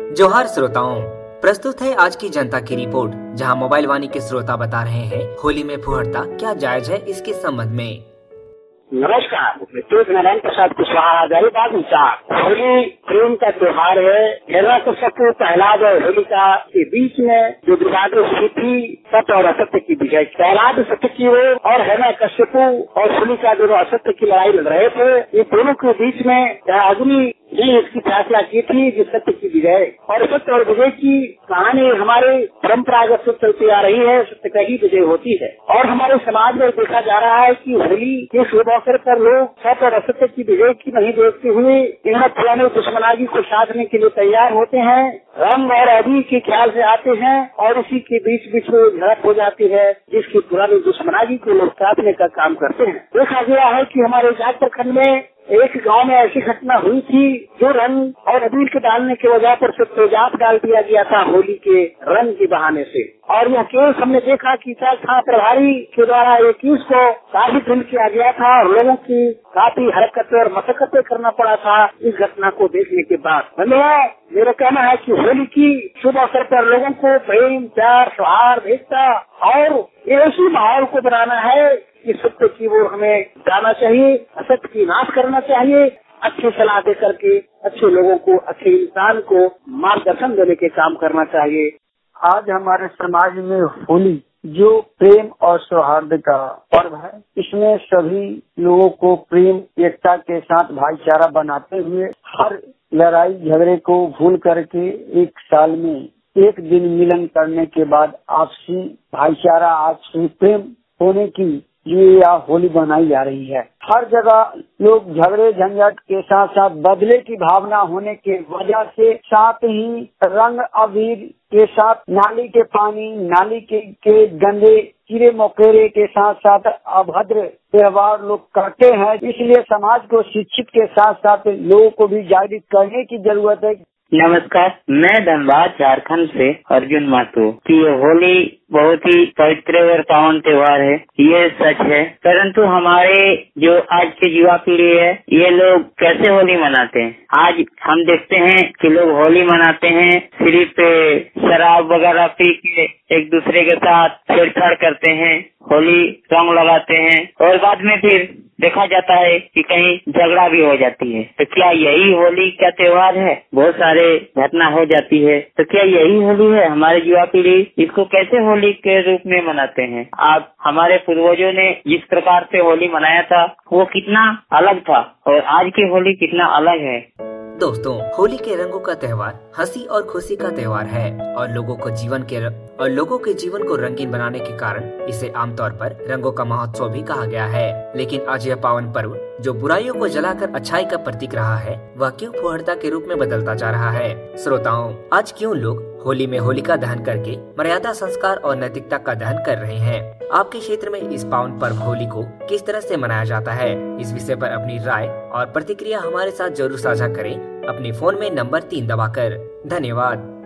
जोहार श्रोताओं, प्रस्तुत है आज की जनता की रिपोर्ट, जहां मोबाइल वाणी के श्रोता बता रहे हैं होली में फुहड़ता क्या जायज है इसके संबंध में। नमस्कार, मैं तेज नारायण प्रसाद कुशवाहा हजारीबाग इंचार्ज। होली प्रेम का त्योहार है। हिरण्यकश्यप प्रहलाद और होलिका के बीच में जो विवाद हुई थी, सत्य और असत्य की विजय। प्रहलाद सत्य की ओर और हिरण्यकश्यप और होलिका दोनों असत्य की लड़ाई लड़ रहे थे। ये दोनों के बीच में अग्नि ने इसकी फैसला की थी कि सत्य की विजय, और सत्य और विजय की कहानी हमारे परंपरागत से चलती आ रही है। सत्य का ही विजय होती है और हमारे समाज में देखा जा रहा है कि होली के शुभ अवसर पर लोग सत्य और असत्य की विजय की नहीं देखते हुए इन पुराने दुश्मनागी को साधने के लिए तैयार होते हैं। रंग और अबीर के ख्याल से आते हैं और इसी के बीच बीच में झड़प हो जाती है, जिसकी पुरानी दुश्मनागी को लोग काटने का काम करते हैं। देखा गया है कि हमारे जाट प्रखंड में एक गांव में ऐसी घटना हुई थी जो रंग और अबीर के डालने के वजह पर से तेजाब डाल दिया गया था होली के रंग के बहाने से। और यह केस हमने देखा कि थाना प्रभारी के द्वारा एक केस को काफी दंड किया गया था और लोगों की काफी हरकतें और मशक्कतें करना पड़ा था इस घटना को देखने के बाद। मेरा कहना है कि होली की शुभ अवसर पर लोगों को प्रेम, प्यार, सौहार्द, एकता और ऐसी माहौल को बनाना है कि सत्य की ओर हमें जाना चाहिए, असत्य की नाश करना चाहिए। अच्छी सलाह दे करके अच्छे लोगों को, अच्छे इंसान को मार्गदर्शन देने के काम करना चाहिए। आज हमारे समाज में होली जो प्रेम और सौहार्द का पर्व है, इसमें सभी लोगों को प्रेम, एकता के साथ भाईचारा बनाते हुए हर लड़ाई झगड़े को भूल करके एक साल में एक दिन मिलन करने के बाद आपसी भाईचारा, आपसी प्रेम होने की ये होली मनाई जा रही है। हर जगह लोग झगड़े झंझट के साथ साथ बदले की भावना होने के वजह से, साथ ही रंग अबीर के साथ नाली के पानी, नाली के गंदे कीड़े मकोड़े के साथ साथ अभद्र व्यवहार लोग करते हैं। इसलिए समाज को शिक्षित के साथ साथ लोगों को भी जागृत करने की जरूरत है। नमस्कार, मैं धनबाद झारखंड से अर्जुन माथुर कि होली बहुत ही पवित्र और पावन त्योहार है, ये सच है। परंतु हमारे जो आज के युवा पीढ़ी है, ये लोग कैसे होली मनाते हैं। आज हम देखते हैं कि लोग होली मनाते हैं सिर्फ शराब वगैरह पी के एक दूसरे के साथ छेड़छाड़ करते हैं, होली रंग लगाते हैं और बाद में फिर देखा जाता है कि कहीं झगड़ा भी हो जाती है। तो क्या यही होली का त्योहार है? बहुत सारे घटना हो जाती है। तो क्या यही होली है? हमारे युवा पीढ़ी इसको कैसे होली के रूप में मनाते हैं? आप हमारे पूर्वजों ने जिस प्रकार से होली मनाया था वो कितना अलग था और आज की होली कितना अलग है। दोस्तों, होली के रंगों का त्योहार हंसी और खुशी का त्योहार है और लोगों के जीवन को रंगीन बनाने के कारण इसे आमतौर पर रंगों का महोत्सव भी कहा गया है। लेकिन आज यह पावन पर्व जो बुराइयों को जलाकर अच्छाई का प्रतीक रहा है, वह क्यों फुहड़ता के रूप में बदलता जा रहा है? श्रोताओं, आज क्यों लोग होली में होलिका दहन करके मर्यादा, संस्कार और नैतिकता का दहन कर रहे हैं? आपके क्षेत्र में इस पावन पर्व होली को किस तरह से मनाया जाता है? इस विषय पर अपनी राय और प्रतिक्रिया हमारे साथ जरूर साझा करें अपने फोन में नंबर 3 दबाकर। धन्यवाद।